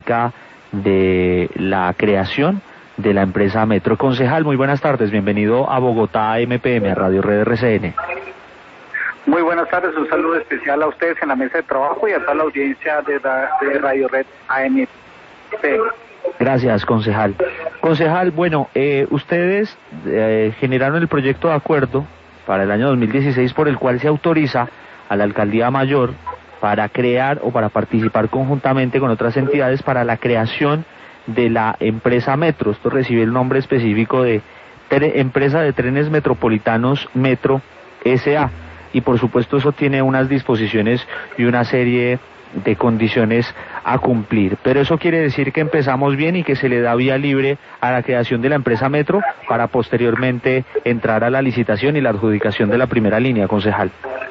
acerca de la creación de la empresa Metro. Concejal, muy buenas tardes, bienvenido a Bogotá MPM, a Radio Red RCN. Muy buenas tardes, un saludo especial a ustedes en la mesa de trabajo y a toda la audiencia de Radio Red AM. Gracias, concejal. Concejal, bueno, ustedes generaron el proyecto de acuerdo para el año 2016 por el cual se autoriza a la Alcaldía Mayor para crear o para participar conjuntamente con otras entidades para la creación de la empresa Metro. Esto recibe el nombre específico de Empresa de Trenes Metropolitanos Metro S.A. y por supuesto eso tiene unas disposiciones y una serie de condiciones a cumplir, pero eso quiere decir que empezamos bien y que se le da vía libre a la creación de la empresa Metro para posteriormente entrar a la licitación y la adjudicación de la primera línea, concejal.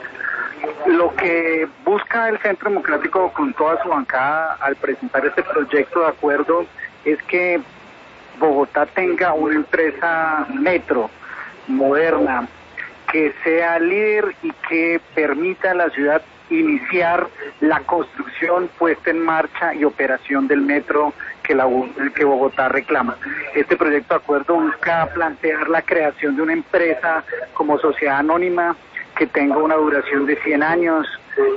Lo que busca el Centro Democrático con toda su bancada al presentar este proyecto de acuerdo es que Bogotá tenga una empresa Metro moderna, que sea líder y que permita a la ciudad iniciar la construcción, puesta en marcha y operación del metro que Bogotá reclama. Este proyecto de acuerdo busca plantear la creación de una empresa como sociedad anónima que tenga una duración de 100 años,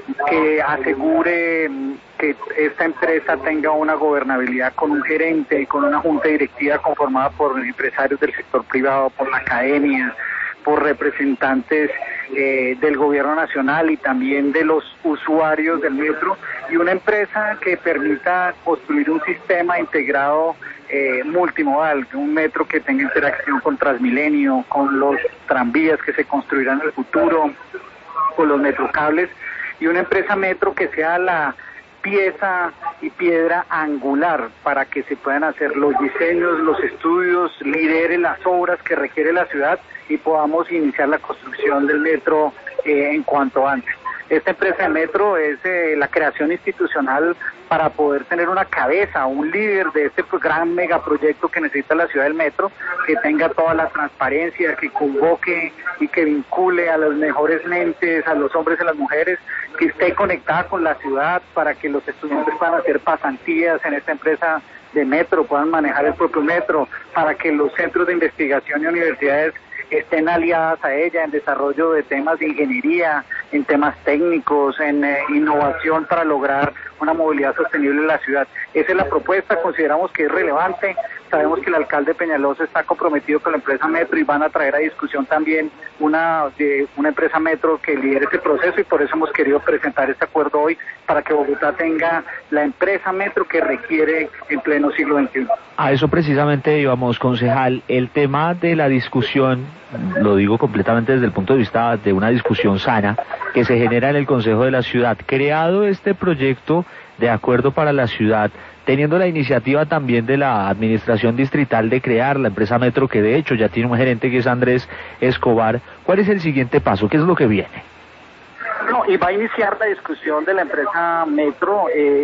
que asegure que esta empresa tenga una gobernabilidad con un gerente y con una junta directiva conformada por empresarios del sector privado, por la academia, por representantes del gobierno nacional y también de los usuarios del metro, y una empresa que permita construir un sistema integrado multimodal, un metro que tenga interacción con Transmilenio, con los tranvías que se construirán en el futuro, con los metrocables, y una empresa Metro que sea la pieza y piedra angular para que se puedan hacer los diseños, los estudios, lidere las obras que requiere la ciudad y podamos iniciar la construcción del metro en cuanto antes. Esta empresa de metro es la creación institucional para poder tener una cabeza, un líder de este gran megaproyecto que necesita la ciudad del metro, que tenga toda la transparencia, que convoque y que vincule a las mejores mentes, a los hombres y a las mujeres, que esté conectada con la ciudad para que los estudiantes puedan hacer pasantías en esta empresa de metro, puedan manejar el propio metro, para que los centros de investigación y universidades estén aliadas a ella en desarrollo de temas de ingeniería, en temas técnicos, en innovación para lograr una movilidad sostenible en la ciudad. Esa es la propuesta, consideramos que es relevante, sabemos que el alcalde Peñalosa está comprometido con la empresa Metro y van a traer a discusión también una empresa Metro que lidere este proceso y por eso hemos querido presentar este acuerdo hoy para que Bogotá tenga la empresa Metro que requiere en pleno siglo XXI. A eso precisamente íbamos, concejal, el tema de la discusión, lo digo completamente desde el punto de vista de una discusión sana que se genera en el Consejo de la Ciudad. Creado este proyecto de acuerdo para la ciudad, teniendo la iniciativa también de la administración distrital de crear la empresa Metro, que de hecho ya tiene un gerente que es Andrés Escobar, ¿cuál es el siguiente paso? ¿Qué es lo que viene? No, y va a iniciar la discusión de la empresa Metro.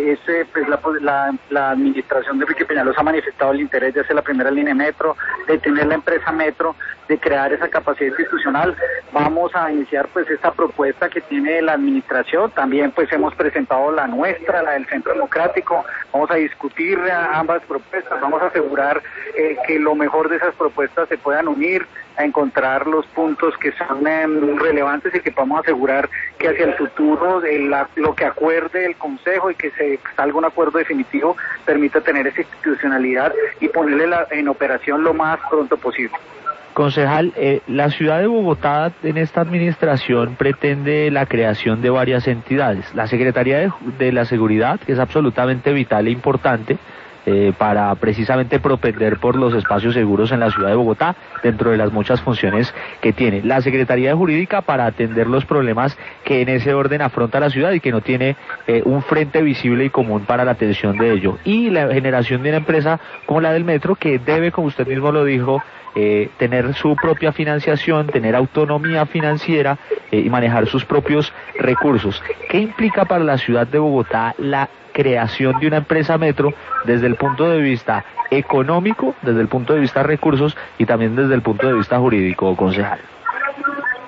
Pues la administración de Enrique Peñalosa ha manifestado el interés de hacer la primera línea de metro, de tener la empresa Metro, de crear esa capacidad institucional. Vamos a iniciar pues esta propuesta que tiene la administración. También pues hemos presentado la nuestra, la del Centro Democrático. Vamos a discutir ambas propuestas. Vamos a asegurar que lo mejor de esas propuestas se puedan unir, a encontrar los puntos que son relevantes y que podamos asegurar que hacia el futuro lo que acuerde el Consejo y que se salga un acuerdo definitivo permita tener esa institucionalidad y ponerle en operación lo más pronto posible. Concejal, la ciudad de Bogotá en esta administración pretende la creación de varias entidades. La Secretaría de la Seguridad, que es absolutamente vital e importante, para precisamente propender por los espacios seguros en la ciudad de Bogotá, dentro de las muchas funciones que tiene. La Secretaría de Jurídica para atender los problemas que en ese orden afronta la ciudad y que no tiene un frente visible y común para la atención de ello. Y la generación de una empresa como la del metro, que debe, como usted mismo lo dijo, tener su propia financiación, tener autonomía financiera y manejar sus propios recursos. ¿Qué implica para la ciudad de Bogotá la creación de una empresa Metro desde el punto de vista económico, desde el punto de vista recursos y también desde el punto de vista jurídico, concejal?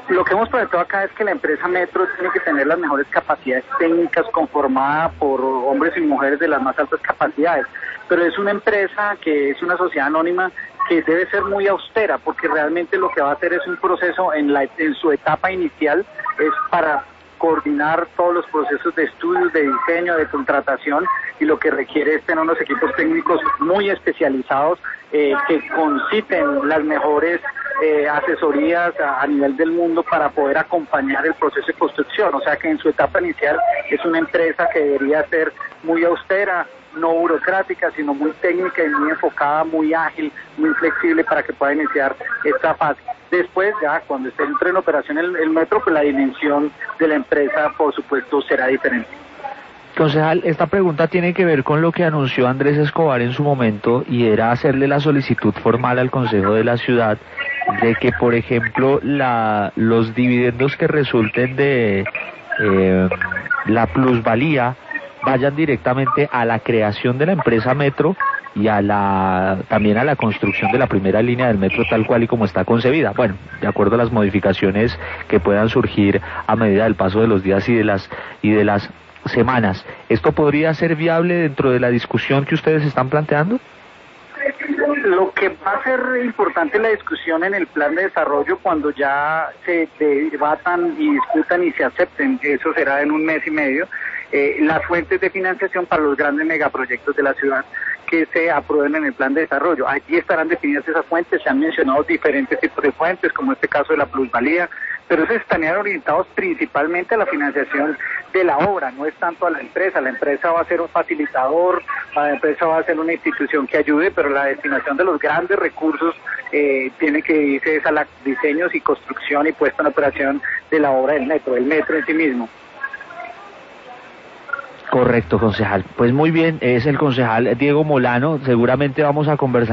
Lo que hemos proyectado acá es que la empresa Metro tiene que tener las mejores capacidades técnicas, conformada por hombres y mujeres de las más altas capacidades, pero es una empresa que es una sociedad anónima que debe ser muy austera, porque realmente lo que va a hacer es un proceso en su etapa inicial, es para coordinar todos los procesos de estudios, de diseño, de contratación, y lo que requiere es tener unos equipos técnicos muy especializados que conciten las mejores asesorías a nivel del mundo para poder acompañar el proceso de construcción. O sea que en su etapa inicial es una empresa que debería ser muy austera, no burocrática, sino muy técnica y muy enfocada, muy ágil, muy flexible para que pueda iniciar esta fase. Después, ya cuando entre en operación el metro, pues la dimensión de la empresa, por supuesto, será diferente. Concejal, esta pregunta tiene que ver con lo que anunció Andrés Escobar en su momento, y era hacerle la solicitud formal al Consejo de la Ciudad de que, por ejemplo, los dividendos que resulten de la plusvalía vayan directamente a la creación de la empresa Metro y también a la construcción de la primera línea del metro tal cual y como está concebida. Bueno, de acuerdo a las modificaciones que puedan surgir a medida del paso de los días y de las semanas. ¿Esto podría ser viable dentro de la discusión que ustedes están planteando? Lo que va a ser importante en la discusión en el plan de desarrollo, cuando ya se debatan y discutan y se acepten, eso será en un mes y medio, las fuentes de financiación para los grandes megaproyectos de la ciudad que se aprueben en el plan de desarrollo. Allí estarán definidas esas fuentes, se han mencionado diferentes tipos de fuentes, como este caso de la plusvalía, pero esos estarían orientados principalmente a la financiación de la obra, no es tanto a la empresa va a ser un facilitador, la empresa va a ser una institución que ayude, pero la destinación de los grandes recursos tiene que irse a los diseños y construcción y puesta en operación de la obra del metro en sí mismo. Correcto, concejal. Pues muy bien, es el concejal Diego Molano, seguramente vamos a conversar